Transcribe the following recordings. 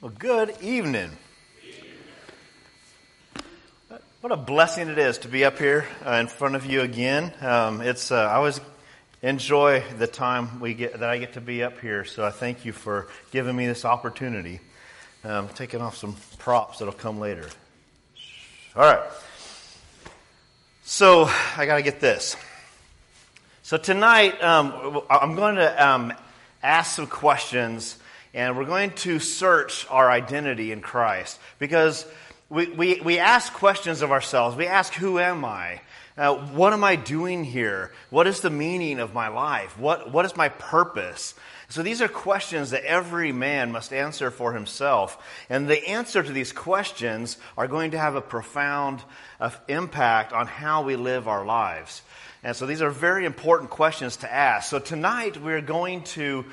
Well, good evening. What a blessing it is to be up here in front of you again. I always enjoy the time that I get to be up here. So I thank you for giving me this opportunity. Taking off some props that'll come later. All right. So I got to get this. So tonight I'm going to ask some questions. And we're going to search our identity in Christ because we ask questions of ourselves. We ask, who am I? What am I doing here? What is the meaning of my life? What is my purpose? So these are questions that every man must answer for himself. And the answer to these questions are going to have a profound impact on how we live our lives. And so these are very important questions to ask. So tonight we're going to...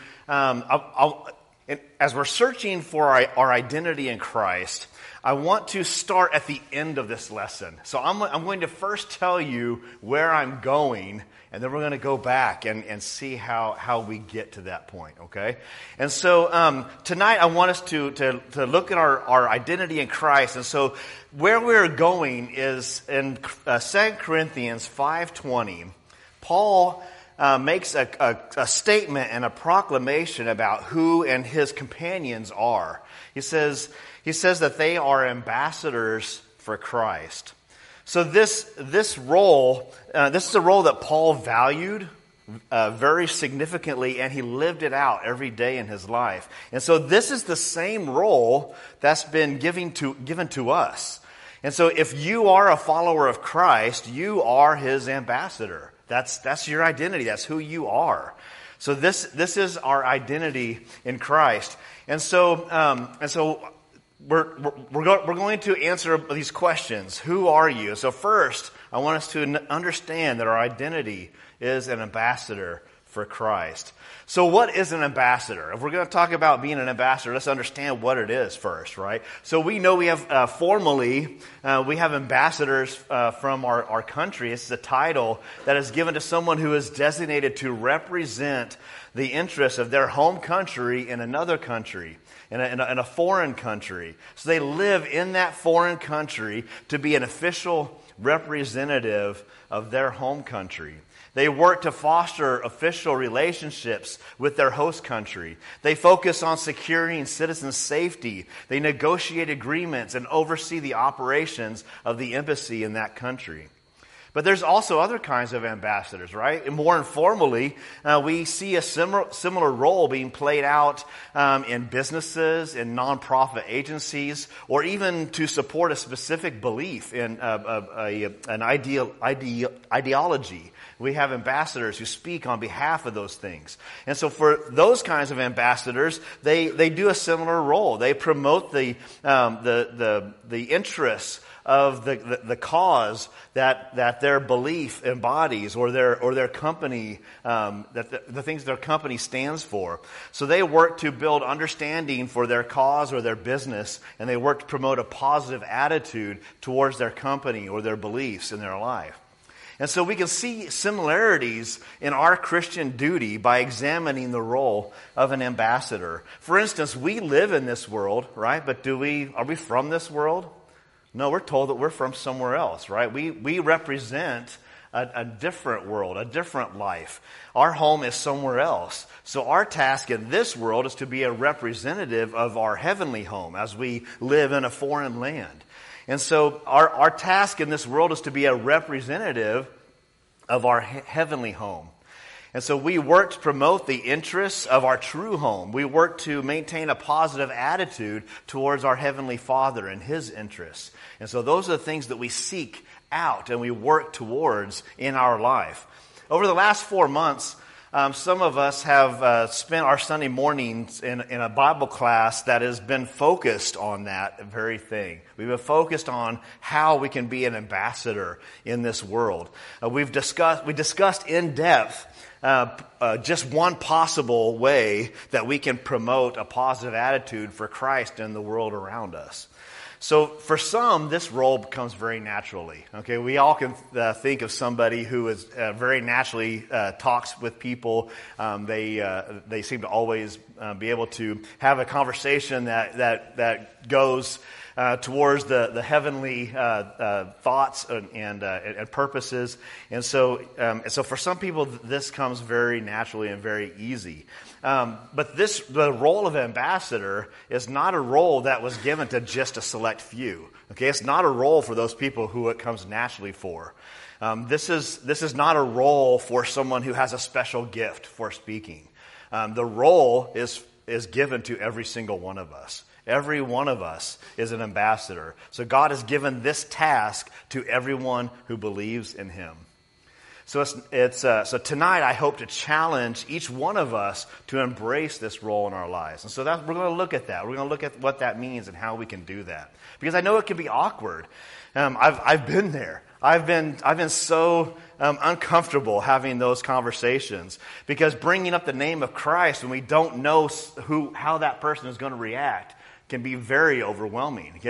as we're searching for our identity in Christ, I want to start at the end of this lesson. So I'm going to first tell you where I'm going, and then we're going to go back and see how we get to that point, okay? And so tonight I want us to look at our identity in Christ. And so where we're going is in 2 Corinthians 5:20. Paul makes a statement and a proclamation about who and his companions are. He says that they are ambassadors for Christ. So this role, this is a role that Paul valued very significantly, and he lived it out every day in his life. And so this is the same role that's been given to us. And so if you are a follower of Christ, you are his ambassador. That's your identity. That's who you are. So this is our identity in Christ. And so we're going to answer these questions. Who are you? So first, I want us to understand that our identity is an ambassador for Christ. So what is an ambassador? If we're going to talk about being an ambassador, let's understand what it is first, right? So we know we have formally, we have ambassadors from our country. It's a title that is given to someone who is designated to represent the interests of their home country in another country, in a foreign country. So they live in that foreign country to be an official representative of their home country. They work to foster official relationships with their host country. They focus on securing citizen safety. They negotiate agreements and oversee the operations of the embassy in that country. But there's also other kinds of ambassadors, right? And more informally, we see a similar role being played out in businesses, in nonprofit agencies, or even to support a specific belief in an ideology. We have ambassadors who speak on behalf of those things. And so for those kinds of ambassadors, they do a similar role. They promote the interests of the cause that their belief embodies, or their company, the things their company stands for. So they work to build understanding for their cause or their business, and they work to promote a positive attitude towards their company or their beliefs in their life. And so we can see similarities in our Christian duty by examining the role of an ambassador. For instance, we live in this world, right? But are we from this world? No, we're told that we're from somewhere else, right? We represent a different world, a different life. Our home is somewhere else. So our task in this world is to be a representative of our heavenly home as we live in a foreign land. And so our task in this world is to be a representative of our heavenly home. And so we work to promote the interests of our true home. We work to maintain a positive attitude towards our Heavenly Father and His interests. And so those are the things that we seek out and we work towards in our life. Over the last 4 months, some of us have spent our Sunday mornings in a Bible class that has been focused on that very thing. We've been focused on how we can be an ambassador in this world. We discussed in depth just one possible way that we can promote a positive attitude for Christ in the world around us. So for some, this role comes very naturally. Okay, we all can think of somebody who is very naturally talks with people. They seem to always be able to have a conversation that goes towards the heavenly thoughts and purposes. And so for some people, this comes very naturally and very easy. But the role of ambassador is not a role that was given to just a select few. Okay, it's not a role for those people who it comes naturally for. This is not a role for someone who has a special gift for speaking. The role is given to every single one of us. Every one of us is an ambassador. So God has given this task to everyone who believes in Him. So so tonight I hope to challenge each one of us to embrace this role in our lives. And so we're going to look at that. We're going to look at what that means and how we can do that. Because I know it can be awkward. I've been there. I've been so uncomfortable having those conversations, because bringing up the name of Christ when we don't know how that person is going to react can be very overwhelming,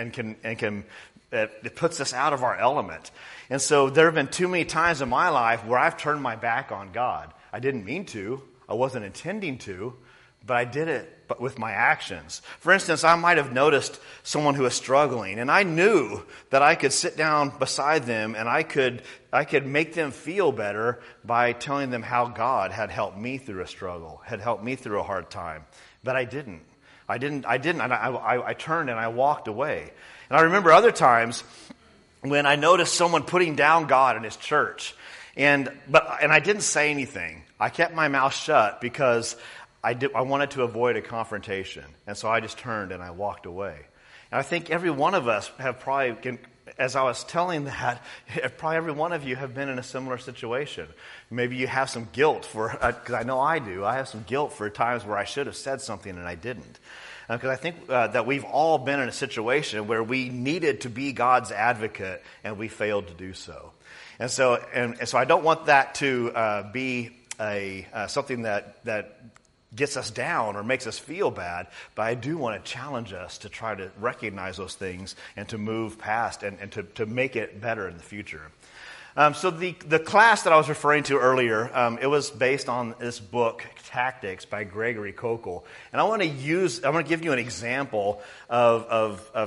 and it puts us out of our element. And so there have been too many times in my life where I've turned my back on God. I didn't mean to. I wasn't intending to, but I did it with my actions. For instance, I might have noticed someone who was struggling, and I knew that I could sit down beside them and I could make them feel better by telling them how God had helped me through a struggle, had helped me through a hard time. But I didn't. I turned and I walked away. And I remember other times when I noticed someone putting down God in his church, and I didn't say anything. I kept my mouth shut because I wanted to avoid a confrontation. And so I just turned and I walked away. And I think every one of us have probably, as I was telling that, probably every one of you have been in a similar situation. Maybe you have some guilt because I know I do. I have some guilt for times where I should have said something and I didn't. Because I think that we've all been in a situation where we needed to be God's advocate and we failed to do so. And so I don't want that to be something that gets us down or makes us feel bad, but I do want to challenge us to try to recognize those things and to move past and to make it better in the future. So the class that I was referring to earlier, it was based on this book, Tactics by Gregory Koukl, and I want to give you an example of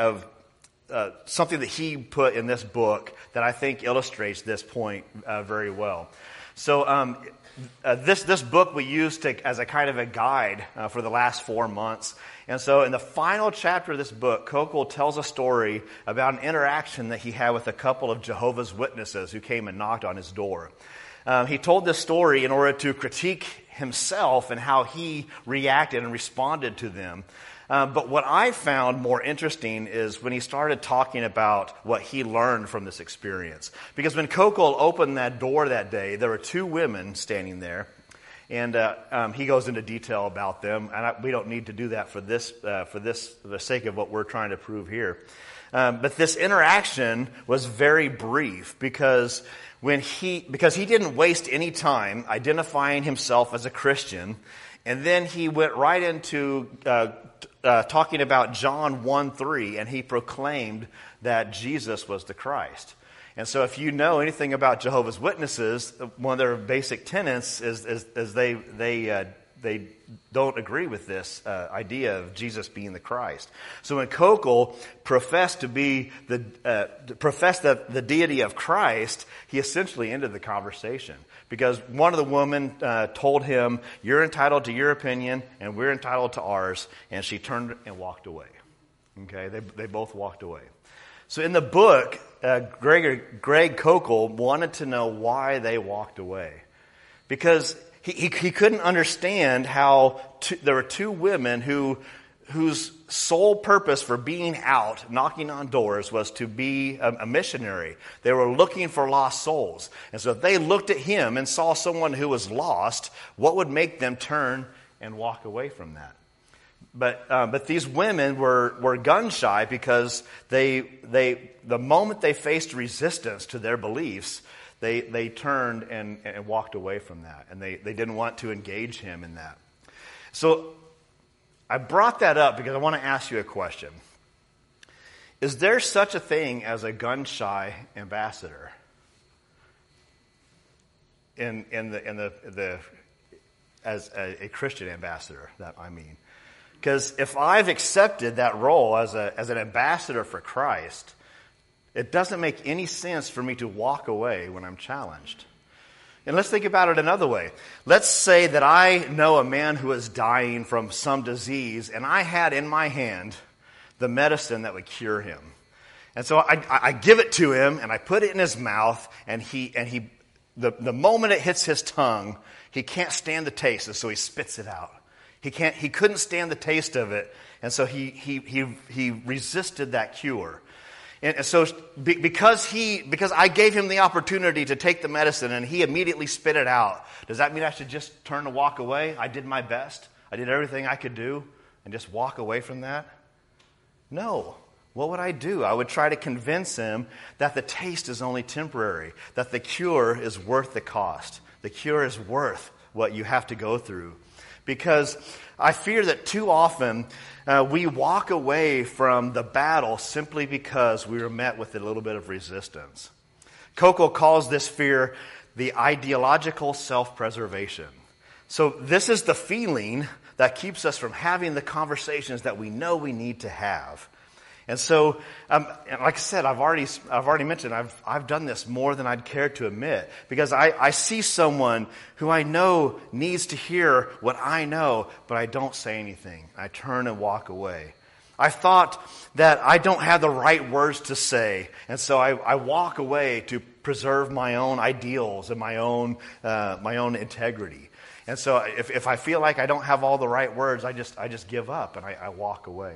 something that he put in this book that I think illustrates this point very well. So this book we used as a kind of a guide for the last 4 months. And so in the final chapter of this book, Koukl tells a story about an interaction that he had with a couple of Jehovah's Witnesses who came and knocked on his door. He told this story in order to critique himself and how he reacted and responded to them. But what I found more interesting is when he started talking about what he learned from this experience. Because when Koukl opened that door that day, there were 2 women standing there. And he goes into detail about them. And we don't need to do that for the sake of what we're trying to prove here. But this interaction was very brief because he didn't waste any time identifying himself as a Christian. And then he went right into talking about John 1:3, and he proclaimed that Jesus was the Christ. And so if you know anything about Jehovah's Witnesses, one of their basic tenets is they don't agree with this idea of Jesus being the Christ. So when Koukl professed the deity of Christ, he essentially ended the conversation. Because one of the women told him, "You're entitled to your opinion, and we're entitled to ours." And she turned and walked away. Okay, they both walked away. So in the book, Greg Koukl wanted to know why they walked away. Because he couldn't understand how there were 2 women whose sole purpose for being out, knocking on doors, was to be a missionary. They were looking for lost souls. And so if they looked at him and saw someone who was lost, what would make them turn and walk away from that? But these women were gun shy because the moment they faced resistance to their beliefs, they turned and walked away from that, and they didn't want to engage him in that. So I brought that up because I want to ask you a question. Is there such a thing as a gun-shy ambassador? As a Christian ambassador, that I mean. Because if I've accepted that role as an ambassador for Christ, it doesn't make any sense for me to walk away when I'm challenged. And let's think about it another way. Let's say that I know a man who is dying from some disease, and I had in my hand the medicine that would cure him. And so I give it to him, and I put it in his mouth, and the moment it hits his tongue, he can't stand the taste, and so he spits it out. He couldn't stand the taste of it, and so he resisted that cure. And so because I gave him the opportunity to take the medicine and he immediately spit it out, does that mean I should just turn and walk away? I did my best. I did everything I could do and just walk away from that? No. What would I do? I would try to convince him that the taste is only temporary, that the cure is worth the cost. The cure is worth what you have to go through. Because I fear that too often we walk away from the battle simply because we were met with a little bit of resistance. Coco calls this fear the ideological self-preservation. So this is the feeling that keeps us from having the conversations that we know we need to have. And so, like I said, I've already mentioned, I've done this more than I'd care to admit, because I see someone who I know needs to hear what I know, but I don't say anything. I turn and walk away. I thought that I don't have the right words to say, and so I walk away to preserve my own ideals and my own integrity. And so if I feel like I don't have all the right words, I just give up and I walk away.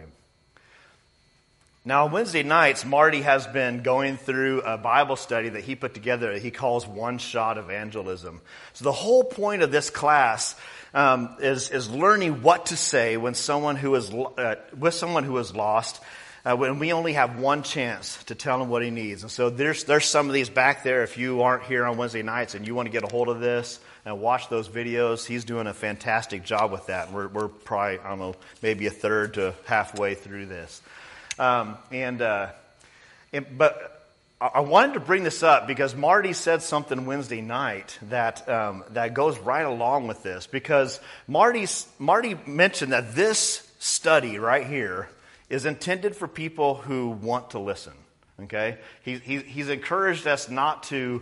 Now, on Wednesday nights, Marty has been going through a Bible study that he put together that he calls One-Shot Evangelism. So the whole point of this class is learning what to say when someone who is with someone who is lost, when we only have one chance to tell him what he needs. And so there's some of these back there. If you aren't here on Wednesday nights and you want to get a hold of this and watch those videos, he's doing a fantastic job with that. We're probably, I don't know, maybe a third to halfway through this. But I wanted to bring this up because Marty said something Wednesday night that goes right along with this. Because Marty mentioned that this study right here is intended for people who want to listen. Okay, he's encouraged us not to.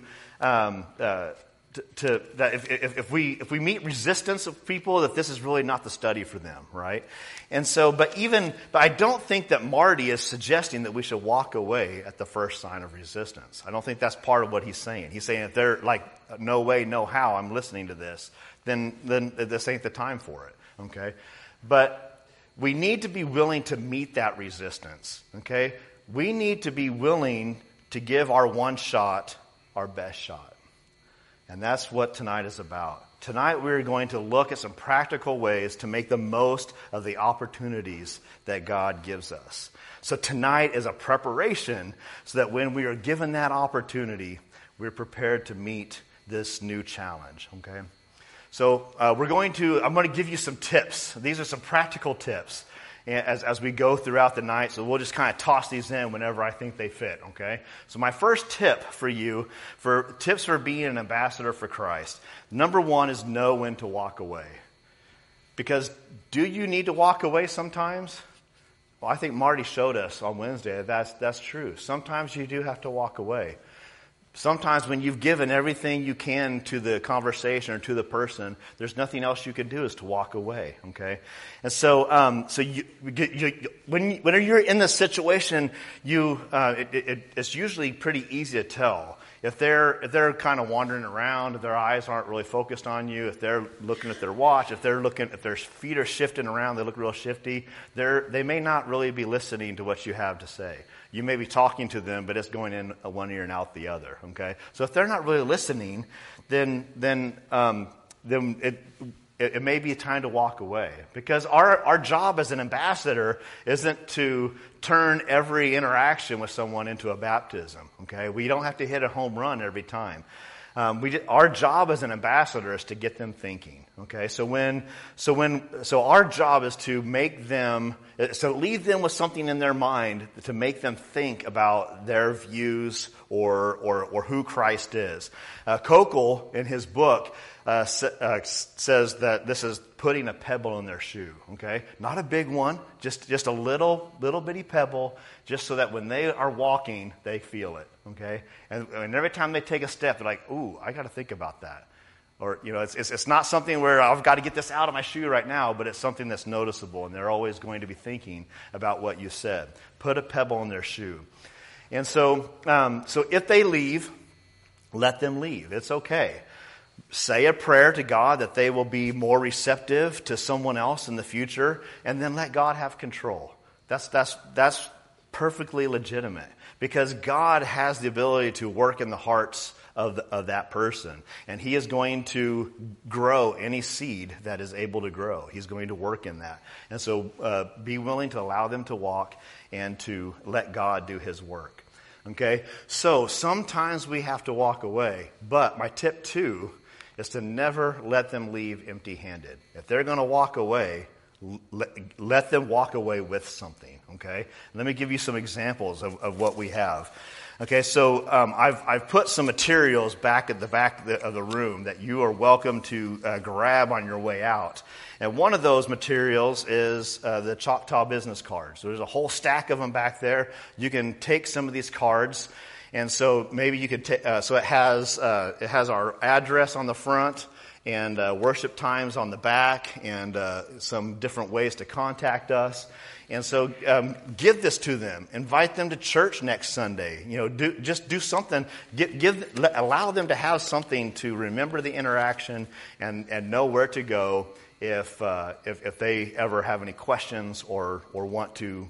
That if we meet resistance of people, that this is really not the study for them, right? And so, but I don't think that Marty is suggesting that we should walk away at the first sign of resistance. I don't think that's part of what he's saying. He's saying if they're like, no way, no how, I'm listening to this, then this ain't the time for it, okay? But we need to be willing to meet that resistance, okay? We need to be willing to give our one shot our best shot. And that's what tonight is about. Tonight we're going to look at some practical ways to make the most of the opportunities that God gives us. So tonight is a preparation so that when we are given that opportunity, we're prepared to meet this new challenge, okay? So I'm going to give you some tips. These are some practical tips as we go throughout the night. So we'll just kind of toss these in whenever I think they fit, okay? So my first tip for you, for tips for being an ambassador for Christ, number one is know when to walk away. Because do you need to walk away sometimes? Well, I think Marty showed us on Wednesday that's true. Sometimes you do have to walk away. Sometimes when you've given everything you can to the conversation or to the person, there's nothing else you can do is to walk away, okay? And so, when you're in this situation, it's usually pretty easy to tell. If they're kind of wandering around, if their eyes aren't really focused on you, if they're looking at their watch, if their feet are shifting around, they look real shifty, they may not really be listening to what you have to say. You may be talking to them, but it's going in one ear and out the other. Okay, so if they're not really listening, then it may be time to walk away. Because our job as an ambassador isn't to turn every interaction with someone into a baptism. Okay, we don't have to hit a home run every time. Our job as an ambassador is to get them thinking. Okay, so our job is to make them, so leave them with something in their mind to make them think about their views or who Christ is. Kokel, in his book, says that this is putting a pebble in their shoe. Okay, not a big one, just a little bitty pebble, just so that when they are walking, they feel it. Okay, and every time they take a step, they're like, "Ooh, I got to think about that." Or, it's not something where I've got to get this out of my shoe right now, but it's something that's noticeable, and they're always going to be thinking about what you said. Put a pebble in their shoe. And so if they leave, let them leave. It's okay. Say a prayer to God that they will be more receptive to someone else in the future, and then let God have control. That's perfectly legitimate, because God has the ability to work in the hearts of that person. And He is going to grow any seed that is able to grow. He's going to work in that. And so be willing to allow them to walk and to let God do His work. Okay? So sometimes we have to walk away. But my tip 2 is to never let them leave empty-handed. If they're going to walk away, let them walk away with something. Okay? Let me give you some examples of what we have. Okay, so I've put some materials back at the back of the room that you are welcome to grab on your way out. And one of those materials is the Choctaw business cards. So there's a whole stack of them back there. You can take some of these cards, and so maybe you could so it has our address on the front, and worship times on the back, and some different ways to contact us. And so give this to them. Invite them to church next Sunday. Do something. Allow them to have something to remember the interaction and know where to go if they ever have any questions or want to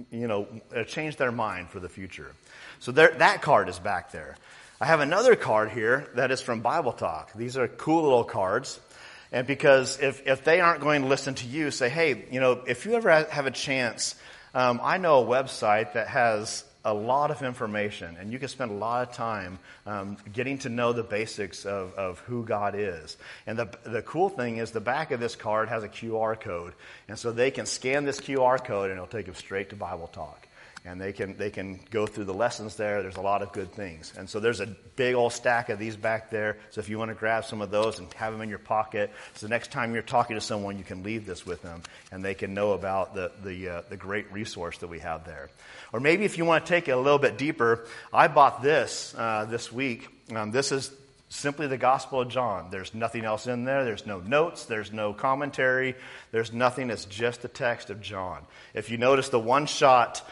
change their mind for the future. So that card is back there. I have another card here that is from Bible Talk. These are cool little cards. And because if they aren't going to listen to you, say, hey, if you ever have a chance, I know a website that has a lot of information, and you can spend a lot of time getting to know the basics of who God is. And the cool thing is the back of this card has a QR code, and so they can scan this QR code, and it'll take them straight to Bible Talk. And they can go through the lessons there. There's a lot of good things. And so there's a big old stack of these back there. So if you want to grab some of those and have them in your pocket, so the next time you're talking to someone, you can leave this with them, and they can know about the great resource that we have there. Or maybe if you want to take it a little bit deeper, I bought this week. This is simply the Gospel of John. There's nothing else in there. There's no notes. There's no commentary. There's nothing. It's just the text of John. If you notice the one shot,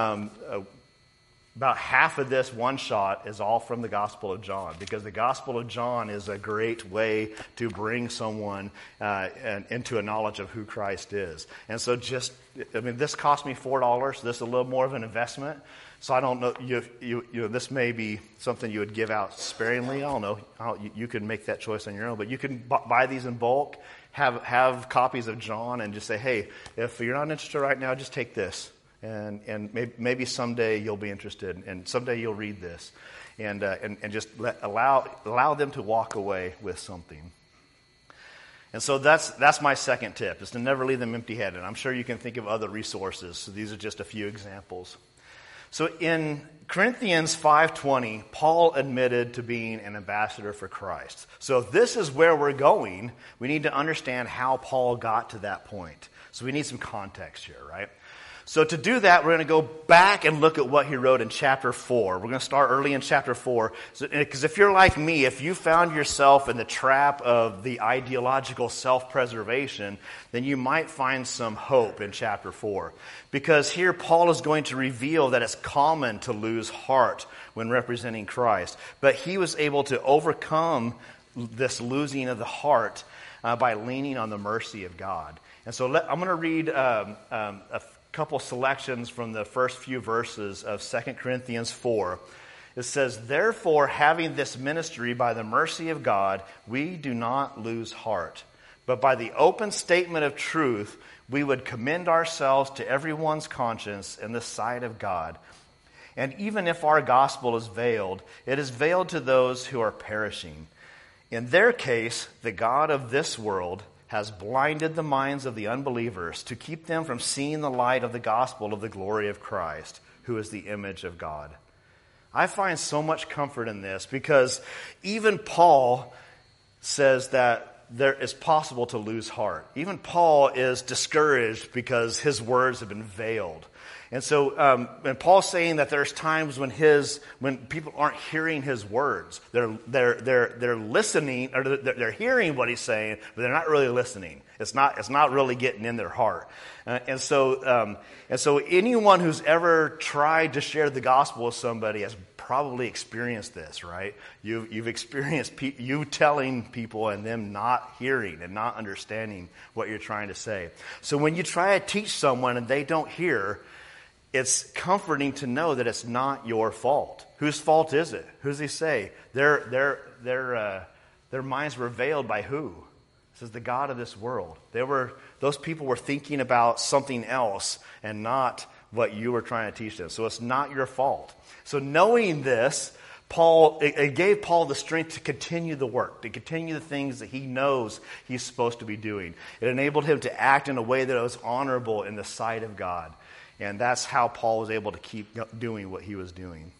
about half of this one shot is all from the Gospel of John, because the Gospel of John is a great way to bring someone into a knowledge of who Christ is. And so this cost me $4. So this is a little more of an investment. So I don't know, this may be something you would give out sparingly. I don't know. You can make that choice on your own. But you can buy these in bulk, have copies of John, and just say, hey, if you're not interested right now, just take this. And maybe someday you'll be interested, and someday you'll read this, and just allow them to walk away with something. And so that's my second tip, is to never leave them empty-headed. I'm sure you can think of other resources. So these are just a few examples. So in Corinthians 5:20, Paul admitted to being an ambassador for Christ. So if this is where we're going, we need to understand how Paul got to that point. So we need some context here, right? So to do that, we're going to go back and look at what he wrote in chapter 4. We're going to start early in chapter 4. Because if you're like me, if you found yourself in the trap of the ideological self-preservation, then you might find some hope in chapter 4. Because here Paul is going to reveal that it's common to lose heart when representing Christ. But he was able to overcome this losing of the heart by leaning on the mercy of God. And so I'm going to read a couple selections from the first few verses of 2 Corinthians 4. It says, therefore, having this ministry by the mercy of God, we do not lose heart. But by the open statement of truth, we would commend ourselves to everyone's conscience in the sight of God. And even if our gospel is veiled, it is veiled to those who are perishing, In their case, the God of this world has blinded the minds of the unbelievers to keep them from seeing the light of the gospel of the glory of Christ, who is the image of God. I find so much comfort in this because even Paul says that it's possible to lose heart. Even Paul is discouraged because his words have been veiled. And so, and Paul's saying that there's times when people aren't hearing his words. They're listening, or they're hearing what he's saying, but they're not really listening. It's not really getting in their heart. And so anyone who's ever tried to share the gospel with somebody has probably experienced this, right? You've experienced you telling people and them not hearing and not understanding what you're trying to say. So when you try to teach someone and they don't hear, it's comforting to know that it's not your fault. Whose fault is it? Who does he say? Their minds were veiled by who? It says the God of this world. Those people were thinking about something else and not what you were trying to teach them. So it's not your fault. So knowing this, it gave Paul the strength to continue the work, to continue the things that he knows he's supposed to be doing. It enabled him to act in a way that was honorable in the sight of God. And that's how Paul was able to keep doing what he was doing.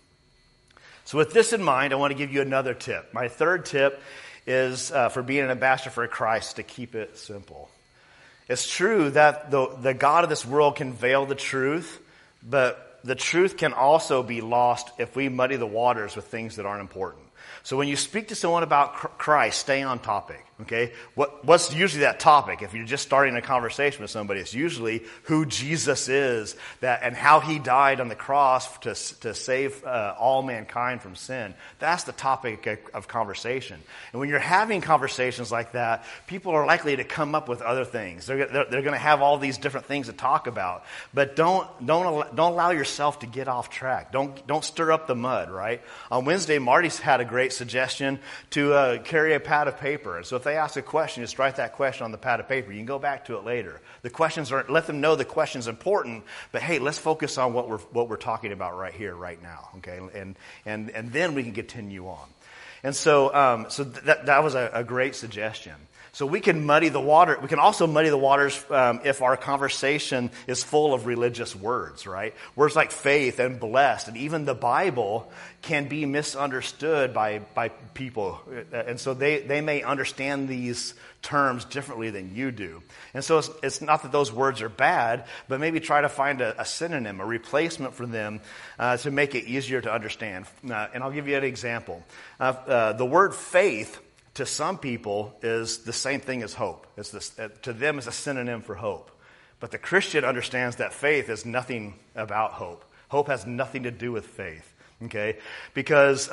So with this in mind, I want to give you another tip. My third tip is for being an ambassador for Christ, to keep it simple. It's true that the God of this world can veil the truth, but the truth can also be lost if we muddy the waters with things that aren't important. So when you speak to someone about Christ, stay on topic, okay? What's usually that topic? If you're just starting a conversation with somebody, it's usually who Jesus is and how he died on the cross to save all mankind from sin. That's the topic of conversation. And when you're having conversations like that, people are likely to come up with other things. They're going to have all these different things to talk about. But don't allow yourself to get off track. Don't stir up the mud, right? On Wednesday, Marty's had a great suggestion to carry a pad of paper. And so if they ask a question, just write that question on the pad of paper. You can go back to it later. Let them know the question's important, but hey, let's focus on what we're talking about right here, right now, okay? And then we can continue on. And so that was a great suggestion. So we can muddy the water. We can also muddy the waters if our conversation is full of religious words, right? Words like faith and blessed and even the Bible can be misunderstood by people. And so they may understand these terms differently than you do. And so it's not that those words are bad, but maybe try to find a synonym, a replacement for them to make it easier to understand. And I'll give you an example. The word faith to some people is the same thing as hope. To them, it's a synonym for hope. But the Christian understands that faith is nothing about hope. Hope has nothing to do with faith, okay? Because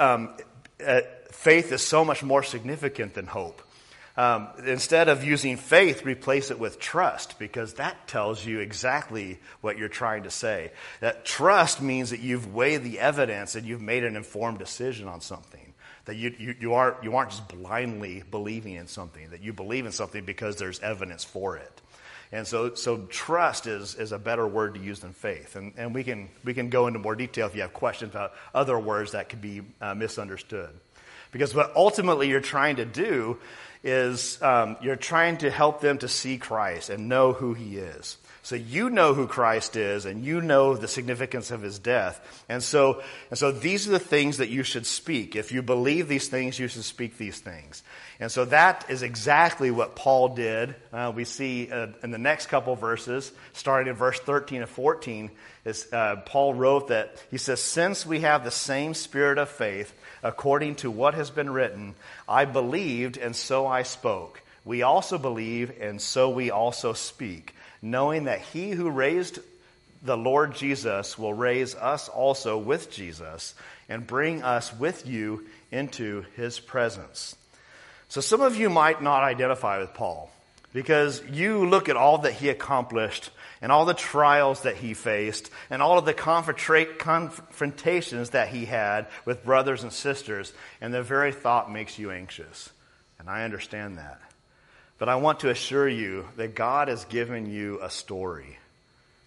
faith is so much more significant than hope. Instead of using faith, replace it with trust, because that tells you exactly what you're trying to say. That trust means that you've weighed the evidence and you've made an informed decision on something. That you aren't just blindly believing in something. That you believe in something because there's evidence for it. And so trust is a better word to use than faith. And we can go into more detail if you have questions about other words that could be misunderstood. Because what ultimately you're trying to do is you're trying to help them to see Christ and know who he is. So you know who Christ is, and you know the significance of his death. And so these are the things that you should speak. If you believe these things, you should speak these things. And so that is exactly what Paul did. We see in the next couple verses, starting in verse 13 and 14, Paul wrote that, he says, "Since we have the same spirit of faith, according to what has been written, I believed, and so I spoke. We also believe, and so we also speak, knowing that he who raised the Lord Jesus will raise us also with Jesus and bring us with you into his presence." So some of you might not identify with Paul because you look at all that he accomplished and all the trials that he faced and all of the confrontations that he had with brothers and sisters, and the very thought makes you anxious. And I understand that. But I want to assure you that God has given you a story.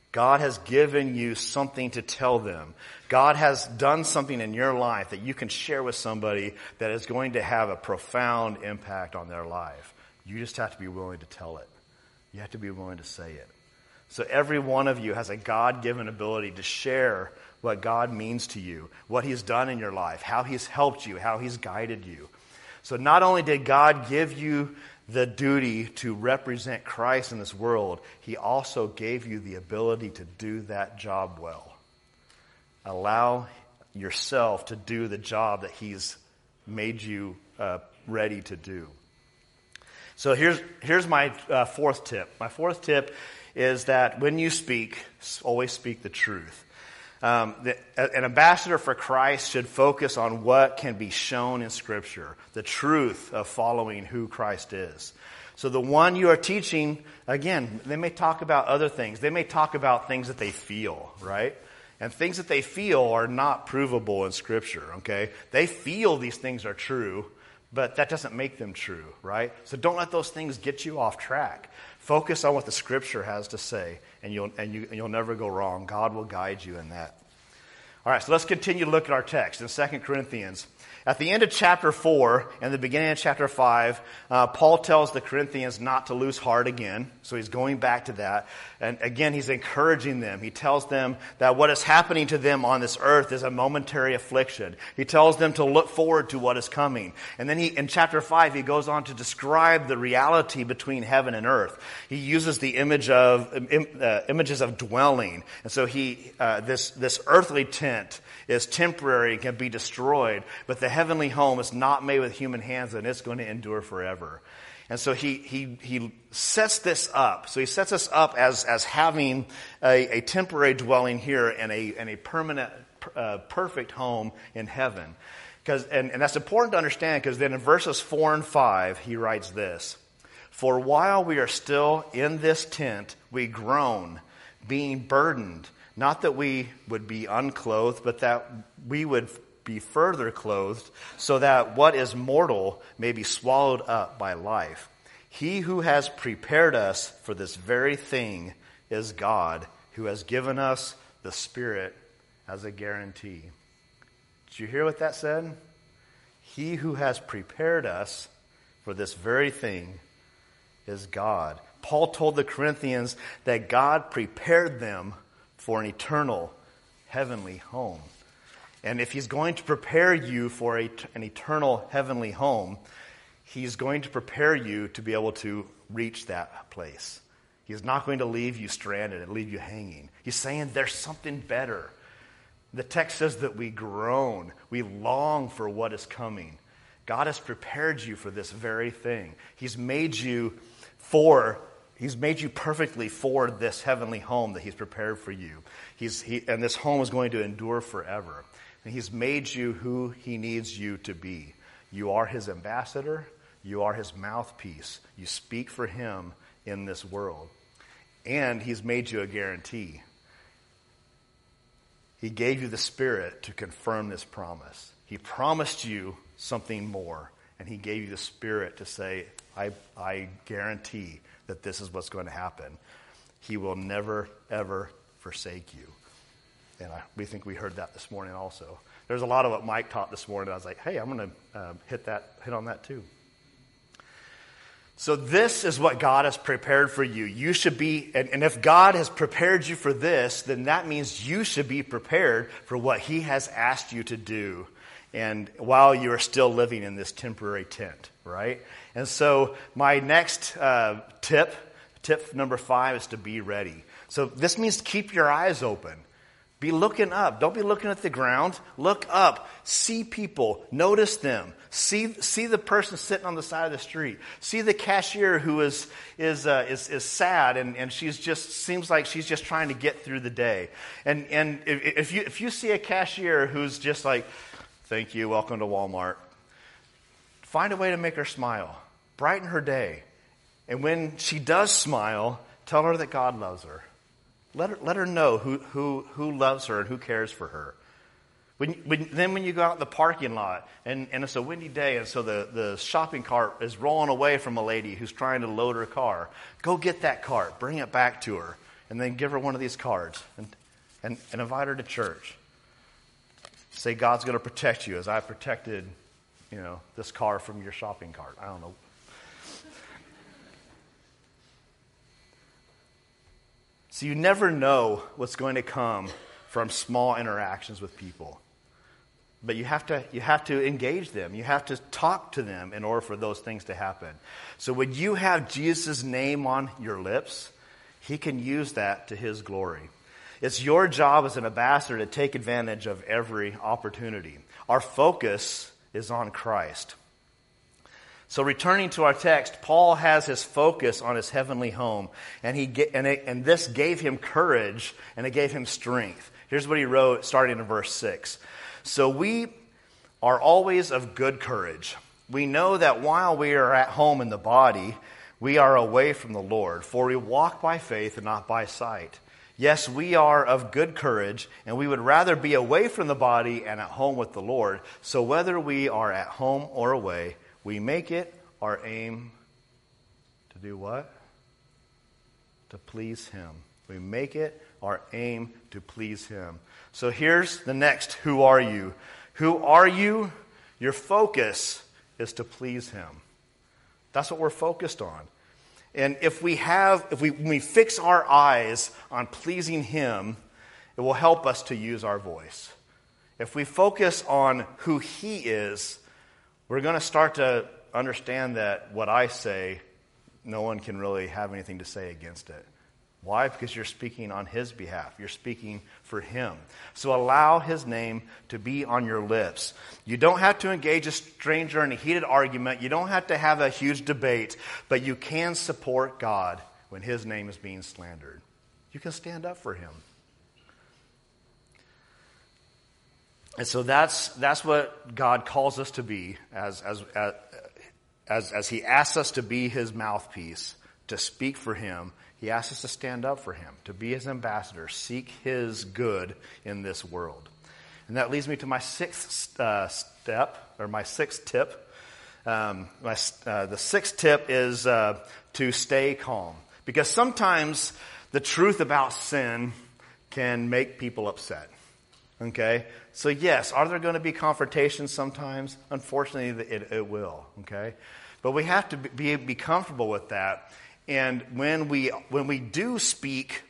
God has given you something to tell them. God has done something in your life that you can share with somebody that is going to have a profound impact on their life. You just have to be willing to tell it. You have to be willing to say it. So every one of you has a God-given ability to share what God means to you, what He's done in your life, how He's helped you, how He's guided you. So not only did God give you the duty to represent Christ in this world, He also gave you the ability to do that job well. Allow yourself to do the job that He's made you ready to do. So here's my fourth tip. My fourth tip is that when you speak, always speak the truth. An ambassador for Christ should focus on what can be shown in Scripture, the truth of following who Christ is. So the one you are teaching, again, they may talk about other things. They may talk about things that they feel, right? And things that they feel are not provable in Scripture, okay? They feel these things are true, but that doesn't make them true, right? So don't let those things get you off track. Focus on what the Scripture has to say, and you'll never go wrong. God will guide you in that. All right, so let's continue to look at our text in 2 Corinthians. At the end of chapter 4 and the beginning of chapter 5, Paul tells the Corinthians not to lose heart again. So he's going back to that. And again, he's encouraging them. He tells them that what is happening to them on this earth is a momentary affliction. He tells them to look forward to what is coming. And then in chapter 5, he goes on to describe the reality between heaven and earth. He uses the images of dwelling. And so this earthly tent is temporary and can be destroyed, but the heavenly home is not made with human hands, and it's going to endure forever. And so he sets this up. So he sets us up as having a temporary dwelling here and a permanent, perfect home in heaven. And that's important to understand, because then in verses 4 and 5, he writes this: "For while we are still in this tent, we groan, being burdened, not that we would be unclothed, but that we would be further clothed, so that what is mortal may be swallowed up by life. He who has prepared us for this very thing is God, who has given us the Spirit as a guarantee." Did you hear what that said? He who has prepared us for this very thing is God. Paul told the Corinthians that God prepared them for an eternal heavenly home. And if He's going to prepare you for an eternal heavenly home, He's going to prepare you to be able to reach that place. He's not going to leave you stranded and leave you hanging. He's saying there's something better. The text says that we groan. We long for what is coming. God has prepared you for this very thing. He's made you perfectly for this heavenly home that He's prepared for you. And this home is going to endure forever. And He's made you who He needs you to be. You are His ambassador. You are His mouthpiece. You speak for Him in this world. And He's made you a guarantee. He gave you the Spirit to confirm this promise. He promised you something more. And He gave you the Spirit to say, I guarantee that this is what's going to happen. He will never, ever forsake you. And we think we heard that this morning also. There's a lot of what Mike taught this morning. I was like, hey, I'm going to hit on that too. So this is what God has prepared for you. You should be, and if God has prepared you for this, then that means you should be prepared for what He has asked you to do. And while you are still living in this temporary tent, right? And so my next tip number 5 is to be ready. So this means keep your eyes open. Be looking up. Don't be looking at the ground. Look up. See people. Notice them. See the person sitting on the side of the street. See the cashier who is sad and seems like she's just trying to get through the day. And if you see a cashier who's just like, "Thank you, welcome to Walmart," find a way to make her smile. Brighten her day. And when she does smile, tell her that God loves her. Let her know who loves her and who cares for her. Then when you go out in the parking lot and it's a windy day, and so the shopping cart is rolling away from a lady who's trying to load her car, go get that cart, bring it back to her, and then give her one of these cards and invite her to church. Say God's going to protect you as I protected, this car from your shopping cart. I don't know. So you never know what's going to come from small interactions with people. But you have to engage them. You have to talk to them in order for those things to happen. So when you have Jesus' name on your lips, he can use that to his glory. It's your job as an ambassador to take advantage of every opportunity. Our focus is on Christ. So returning to our text, Paul has his focus on his heavenly home, and this gave him courage and it gave him strength. Here's what he wrote starting in verse 6. So we are always of good courage. We know that while we are at home in the body, we are away from the Lord, for we walk by faith and not by sight. Yes, we are of good courage, and we would rather be away from the body and at home with the Lord. So whether we are at home or away, we make it our aim to do what? To please him. We make it our aim to please him. So here's the next, who are you? Who are you? Your focus is to please him. That's what we're focused on. And if we fix our eyes on pleasing him, it will help us to use our voice. If we focus on who he is, we're going to start to understand that what I say, no one can really have anything to say against it. Why? Because you're speaking on his behalf. You're speaking for him. So allow his name to be on your lips. You don't have to engage a stranger in a heated argument. You don't have to have a huge debate. But you can support God when his name is being slandered. You can stand up for him. And so that's what God calls us to be as he asks us to be his mouthpiece, to speak for him. He asks us to stand up for him, to be his ambassador, seek his good in this world. And that leads me to my sixth tip. The sixth tip is to stay calm. Because sometimes the truth about sin can make people upset. Okay? So yes, are there going to be confrontations sometimes? Unfortunately, it will. Okay? But we have to be comfortable with that. And when we do speak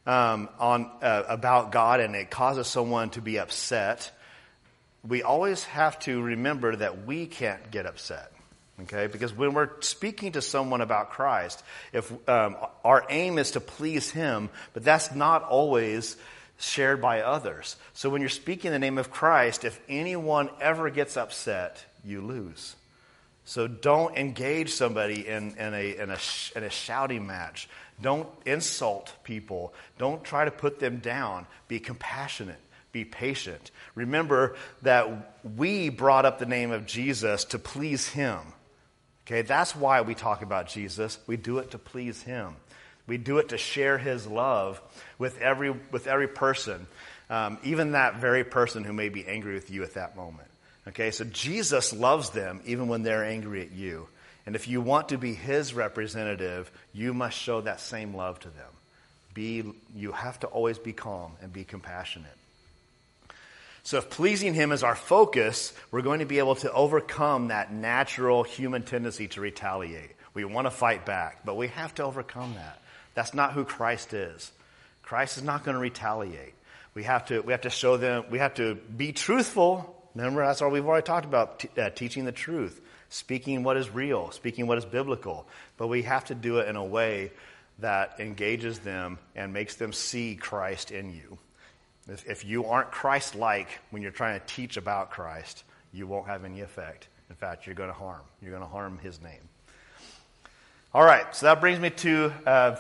about God and it causes someone to be upset, we always have to remember that we can't get upset. Okay? Because when we're speaking to someone about Christ, if our aim is to please him, but that's not always shared by others. So when you're speaking in the name of Christ, if anyone ever gets upset, you lose. So don't engage somebody in a shouting match. Don't insult people. Don't try to put them down. Be compassionate. Be patient. Remember that we brought up the name of Jesus to please him. Okay, that's why we talk about Jesus. We do it to please him. We do it to share his love with every person, even that very person who may be angry with you at that moment. Okay, so Jesus loves them even when they're angry at you. And if you want to be his representative, you must show that same love to them. You have to always be calm and be compassionate. So if pleasing him is our focus, we're going to be able to overcome that natural human tendency to retaliate. We want to fight back, but we have to overcome that. That's not who Christ is. Christ is not going to retaliate. We have to show them, we have to be truthful. Remember, that's all we've already talked about, teaching the truth, speaking what is real, speaking what is biblical. But we have to do it in a way that engages them and makes them see Christ in you. If you aren't Christ-like when you're trying to teach about Christ, you won't have any effect. In fact, you're going to harm his name. All right, so that brings me to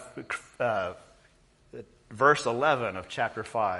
verse 11 of chapter 5.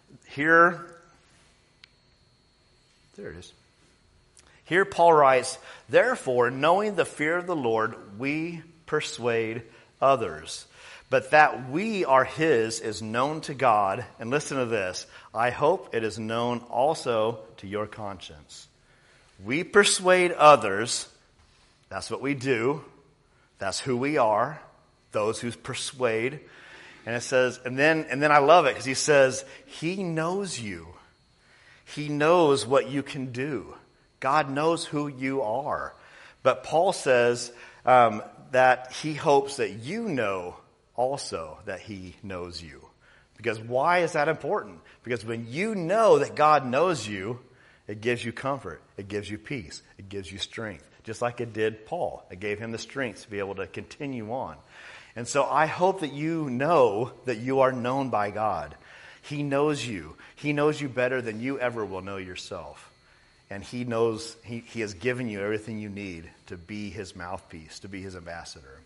There it is. Here Paul writes, "Therefore, knowing the fear of the Lord, we persuade others. But that we are his is known to God." And listen to this. "I hope it is known also to your conscience." We persuade others. That's what we do. That's who we are, those who persuade. And it says, and then I love it because he says, he knows you. He knows what you can do. God knows who you are. But Paul says that he hopes that you know also that he knows you. Because why is that important? Because when you know that God knows you, it gives you comfort. It gives you peace. It gives you strength. Just like it did Paul. It gave him the strength to be able to continue on. And so I hope that you know that you are known by God. He knows you. He knows you better than you ever will know yourself. And he knows, he has given you everything you need to be his mouthpiece, to be his ambassador.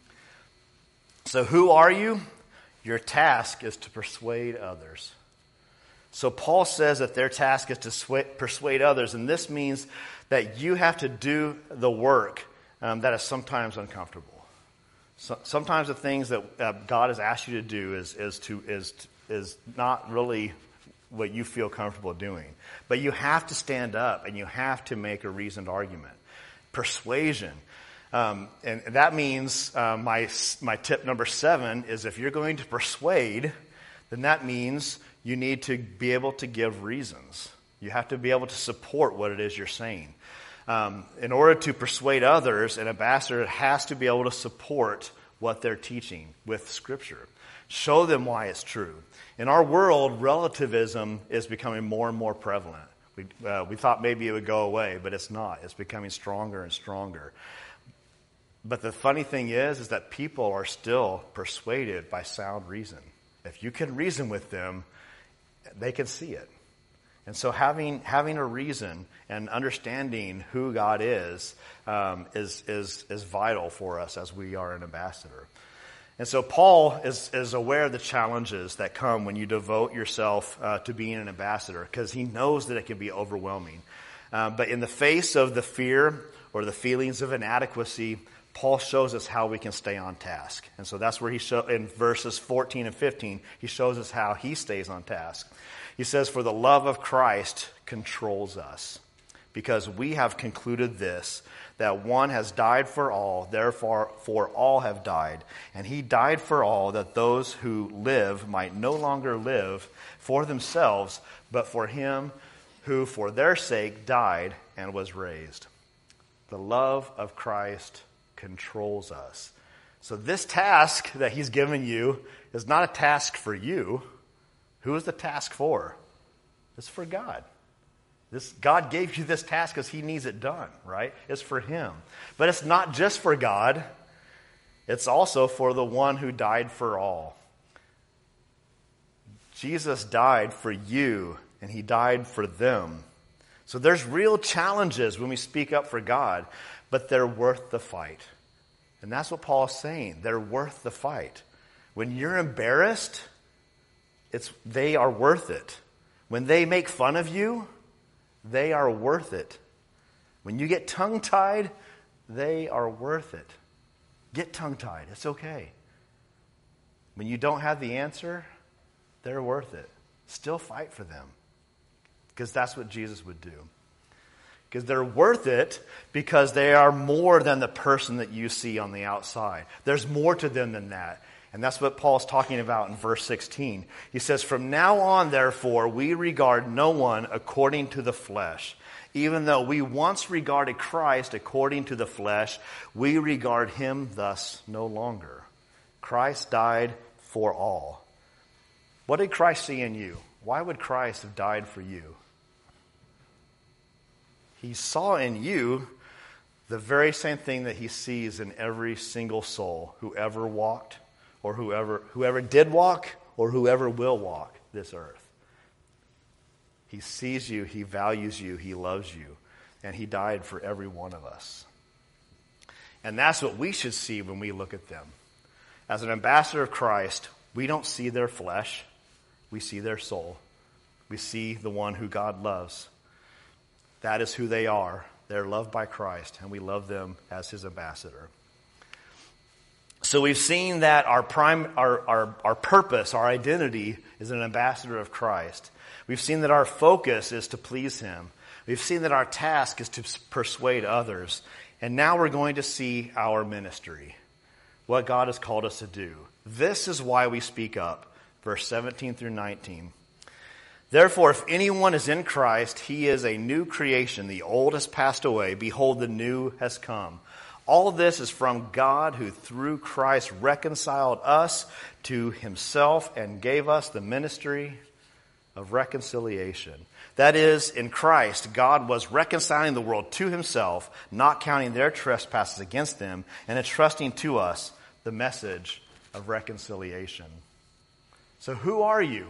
So who are you? Your task is to persuade others. So Paul says that their task is to persuade others, and this means that you have to do the work that is sometimes uncomfortable. So, sometimes the things that God has asked you to do is not really what you feel comfortable doing. But you have to stand up and you have to make a reasoned argument. Persuasion. And that means my tip number 7 is if you're going to persuade, then that means you need to be able to give reasons. You have to be able to support what it is you're saying. In order to persuade others, an ambassador has to be able to support what they're teaching with Scripture. Show them why it's true. In our world, relativism is becoming more and more prevalent. We thought maybe it would go away, but it's not. It's becoming stronger and stronger. But the funny thing is that people are still persuaded by sound reason. If you can reason with them, they can see it. And so having a reason and understanding who God is vital for us as we are an ambassador. And so Paul is aware of the challenges that come when you devote yourself to being an ambassador, because he knows that it can be overwhelming. But in the face of the fear or the feelings of inadequacy, Paul shows us how we can stay on task. And so that's where in verses 14 and 15, he shows us how he stays on task. He says, "For the love of Christ controls us, because we have concluded this, that one has died for all, therefore for all have died. And he died for all, that those who live might no longer live for themselves, but for him who for their sake died and was raised." The love of Christ controls us. So this task that he's given you is not a task for you. Who is the task for? It's for God. God gave you this task because he needs it done, right? It's for him. But it's not just for God. It's also for the one who died for all. Jesus died for you, and he died for them. So there's real challenges when we speak up for God, but they're worth the fight. And that's what Paul's saying. They're worth the fight. When you're embarrassed, they are worth it. When they make fun of you, they are worth it. When you get tongue-tied, they are worth it. Get tongue-tied. It's okay. When you don't have the answer, they're worth it. Still fight for them. Because that's what Jesus would do. Because they're worth it because they are more than the person that you see on the outside. There's more to them than that. And that's what Paul's talking about in verse 16. He says, "From now on, therefore, we regard no one according to the flesh. Even though we once regarded Christ according to the flesh, we regard him thus no longer." Christ died for all. What did Christ see in you? Why would Christ have died for you? He saw in you the very same thing that he sees in every single soul who ever walked, or whoever did walk, or whoever will walk this earth. He sees you, he values you, he loves you, and he died for every one of us. And that's what we should see when we look at them. As an ambassador of Christ, we don't see their flesh, we see their soul. We see the one who God loves. That is who they are. They're loved by Christ, and we love them as his ambassador. So we've seen that our purpose, our identity is an ambassador of Christ. We've seen that our focus is to please him. We've seen that our task is to persuade others. And now we're going to see our ministry, what God has called us to do. This is why we speak up. Verse 17 through 19. Therefore, if anyone is in Christ, he is a new creation. The old has passed away. Behold, the new has come. All of this is from God, who through Christ reconciled us to himself and gave us the ministry of reconciliation. That is, in Christ, God was reconciling the world to himself, not counting their trespasses against them, and entrusting to us the message of reconciliation. So who are you?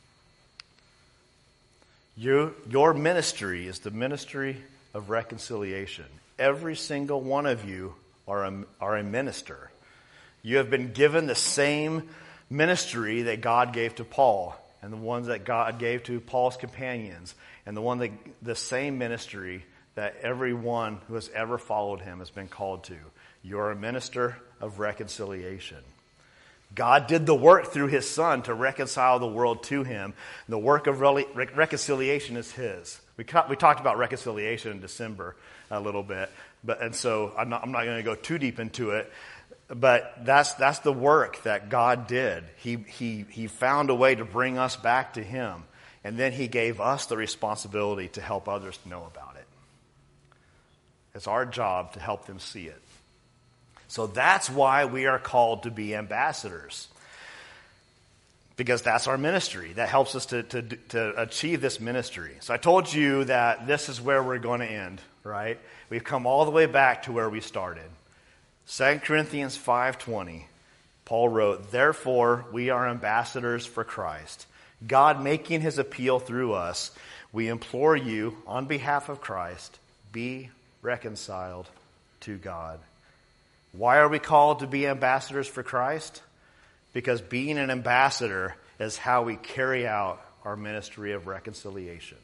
Your ministry is the ministry of reconciliation. Every single one of you are a minister. You have been given the same ministry that God gave to Paul, and the ones that God gave to Paul's companions, and the same ministry that everyone who has ever followed him has been called to. You're a minister of reconciliation. God did the work through his Son to reconcile the world to him. The work of reconciliation is his. We talked about reconciliation in December a little bit, and so I'm not going to go too deep into it. But that's the work that God did. He found a way to bring us back to him, and then he gave us the responsibility to help others know about it. It's our job to help them see it. So that's why we are called to be ambassadors, because that's our ministry. That helps us to achieve this ministry. So I told you that this is where we're going to end, right? We've come all the way back to where we started. 2 Corinthians 5:20, Paul wrote, "Therefore we are ambassadors for Christ, God making his appeal through us. We implore you on behalf of Christ, be reconciled to God." Why are we called to be ambassadors for Christ? Because being an ambassador is how we carry out our ministry of reconciliation.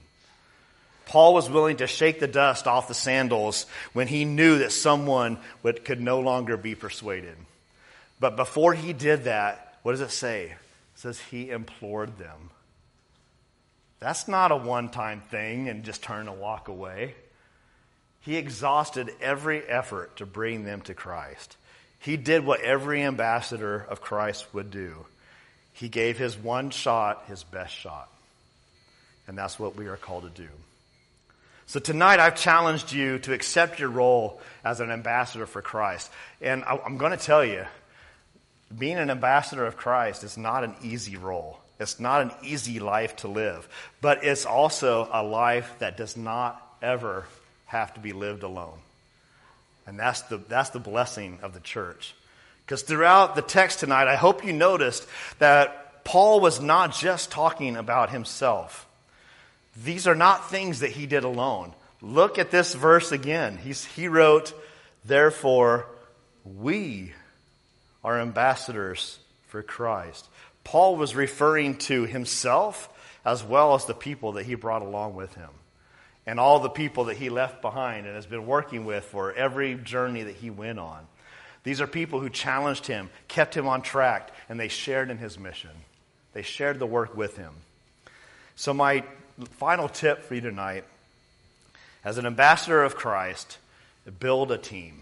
Paul was willing to shake the dust off the sandals when he knew that someone could no longer be persuaded. But before he did that, what does it say? It says he implored them. That's not a one-time thing and just turn and walk away. He exhausted every effort to bring them to Christ. He did what every ambassador of Christ would do. He gave his one shot, his best shot. And that's what we are called to do. So tonight I've challenged you to accept your role as an ambassador for Christ. And I'm going to tell you, being an ambassador of Christ is not an easy role. It's not an easy life to live. But it's also a life that does not ever have to be lived alone. And that's the blessing of the church. Because throughout the text tonight, I hope you noticed that Paul was not just talking about himself. These are not things that he did alone. Look at this verse again. He wrote, "Therefore, we are ambassadors for Christ." Paul was referring to himself as well as the people that he brought along with him, and all the people that he left behind and has been working with for every journey that he went on. These are people who challenged him, kept him on track, and they shared in his mission. They shared the work with him. So my final tip for you tonight, as an ambassador of Christ, build a team.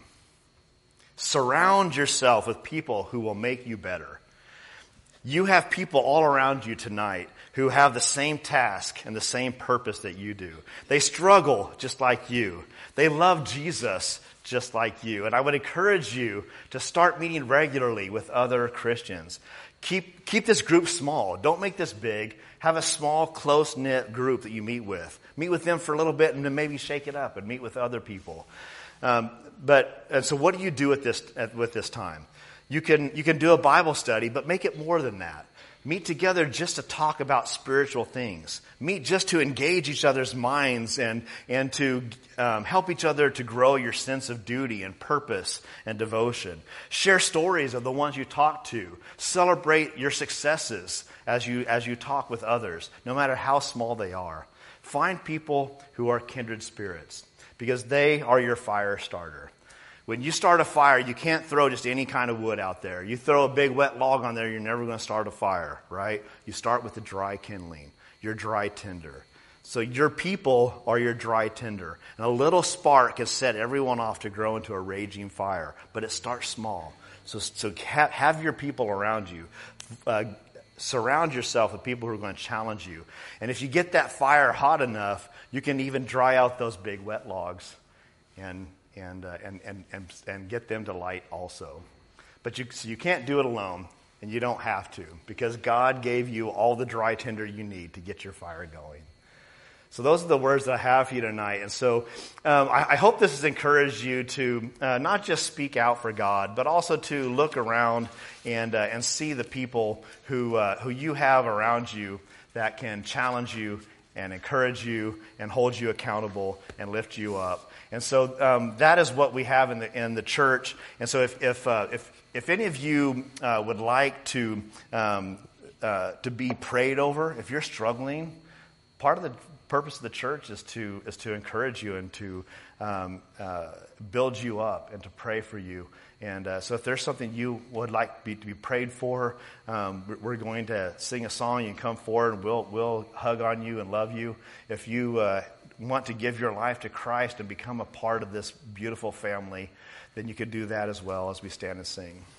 Surround yourself with people who will make you better. You have people all around you tonight who have the same task and the same purpose that you do. They struggle just like you. They love Jesus just like you. And I would encourage you to start meeting regularly with other Christians. Keep this group small. Don't make this big. Have a small, close-knit group that you meet with. Meet with them for a little bit and then maybe shake it up and meet with other people. And so what do you do with this time? You can do a Bible study, but make it more than that. Meet together just to talk about spiritual things. Meet just to engage each other's minds and to help each other to grow your sense of duty and purpose and devotion. Share stories of the ones you talk to. Celebrate your successes as you talk with others, no matter how small they are. Find people who are kindred spirits, because they are your fire starter. When you start a fire, you can't throw just any kind of wood out there. You throw a big wet log on there, you're never going to start a fire, right? You start with the dry kindling, your dry tinder. So your people are your dry tinder. And a little spark can set everyone off to grow into a raging fire. But it starts small. So have your people around you. Surround yourself with people who are going to challenge you. And if you get that fire hot enough, you can even dry out those big wet logs and get them to light also. But you can't do it alone, and you don't have to, because God gave you all the dry tinder you need to get your fire going. So those are the words that I have for you tonight. And so I hope this has encouraged you to not just speak out for God, but also to look around and see the people who you have around you that can challenge you and encourage you and hold you accountable and lift you up. And so that is what we have in the church. And so if any of you would like to be prayed over, if you're struggling, part of the purpose of the church is to encourage you and to build you up and to pray for you. And so if there's something you would like to be prayed for, we're going to sing a song. You can come forward and we'll hug on you and love you. If you want to give your life to Christ and become a part of this beautiful family, then you could do that as well as we stand and sing.